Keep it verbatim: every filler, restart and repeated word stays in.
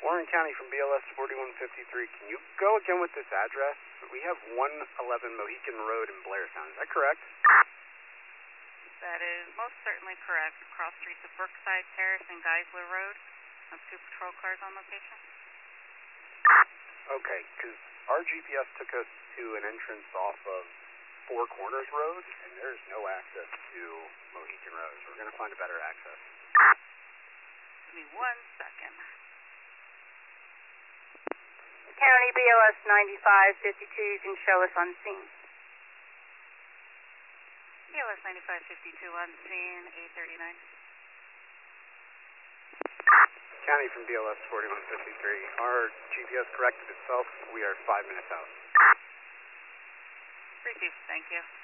Warren County from B L S forty-one fifty-three. Can you go again with this address? We have one eleven Mohican Road in Blairstown. Is that correct? That is most certainly correct. Cross streets of Brookside Terrace and Geisler Road. Have two patrol cars on location. Okay, because our G P S took us to an entrance off of Four Corners Road, and there's no access to Mohican Road. So we're going to find a better access. Give me one second. County B L S ninety-five fifty-two, you can show us on scene. B L S ninety-five fifty-two on scene, eight thirty-nine. County from B L S forty-one fifty-three. Our G P S corrected itself. We are five minutes out. Received, thank you.